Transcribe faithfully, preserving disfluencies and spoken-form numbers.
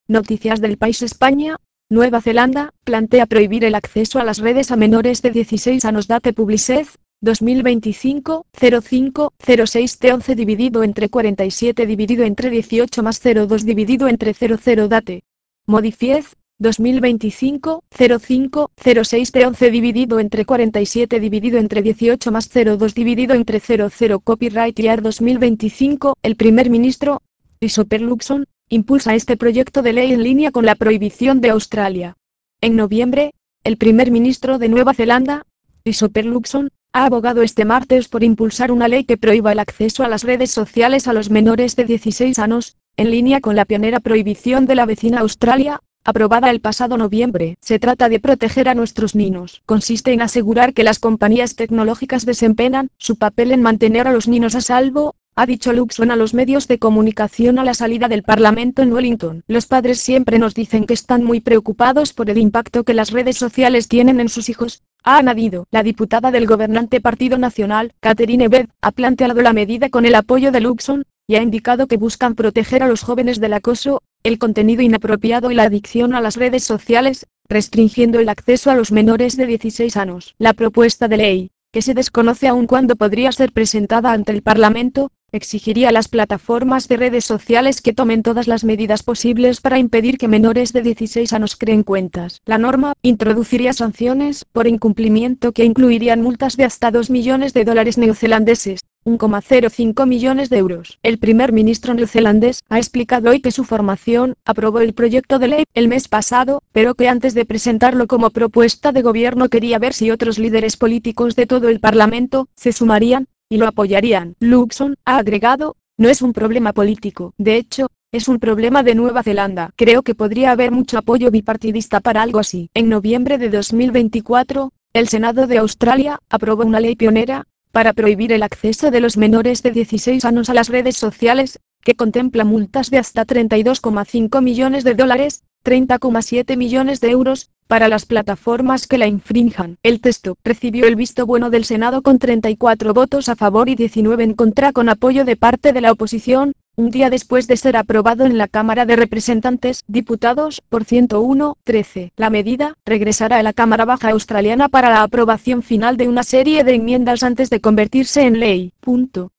Noticias del País España. Nueva Zelanda plantea prohibir el acceso a las redes a menores de dieciséis años. Date Publicez, dos mil veinticinco, cero cinco, cero seis T once dividido entre cuarenta y siete dividido entre dieciocho más cero dos dividido entre cero cero Date. Modifiez, dos mil veinticinco, cero cinco, cero seis T once dividido entre cuarenta y siete dividido entre dieciocho más cero dos dividido entre cero cero Copyright Year dos mil veinticinco. El primer ministro, Christopher Luxon, impulsa este proyecto de ley en línea con la prohibición de Australia. En noviembre, el primer ministro de Nueva Zelanda, Christopher Luxon, ha abogado este martes por impulsar una ley que prohíba el acceso a las redes sociales a los menores de dieciséis años, en línea con la pionera prohibición de la vecina Australia, aprobada el pasado noviembre. Se trata de proteger a nuestros niños. Consiste en asegurar que las compañías tecnológicas desempeñan su papel en mantener a los niños a salvo, ha dicho Luxon a los medios de comunicación a la salida del Parlamento en Wellington. Los padres siempre nos dicen que están muy preocupados por el impacto que las redes sociales tienen en sus hijos, ha añadido. La diputada del gobernante Partido Nacional, Catherine Bed, ha planteado la medida con el apoyo de Luxon, y ha indicado que buscan proteger a los jóvenes del acoso, el contenido inapropiado y la adicción a las redes sociales, restringiendo el acceso a los menores de dieciséis años. La propuesta de ley, que se desconoce aún cuándo podría ser presentada ante el Parlamento, exigiría a las plataformas de redes sociales que tomen todas las medidas posibles para impedir que menores de dieciséis años creen cuentas. La norma introduciría sanciones por incumplimiento que incluirían multas de hasta dos millones de dólares neozelandeses, uno coma cero cinco millones de euros. El primer ministro neozelandés ha explicado hoy que su formación aprobó el proyecto de ley el mes pasado, pero que antes de presentarlo como propuesta de gobierno quería ver si otros líderes políticos de todo el Parlamento se sumarían y lo apoyarían. Luxon ha agregado: no es un problema político, de hecho, es un problema de Nueva Zelanda. Creo que podría haber mucho apoyo bipartidista para algo así. En noviembre de dos mil veinticuatro, el Senado de Australia aprobó una ley pionera para prohibir el acceso de los menores de dieciséis años a las redes sociales, que contempla multas de hasta treinta y dos coma cinco millones de dólares, treinta coma siete millones de euros, para las plataformas que la infrinjan. El texto recibió el visto bueno del Senado con treinta y cuatro votos a favor y diecinueve en contra con apoyo de parte de la oposición, un día después de ser aprobado en la Cámara de Representantes, Diputados, por ciento uno, trece. La medida regresará a la Cámara Baja australiana para la aprobación final de una serie de enmiendas antes de convertirse en ley. Punto.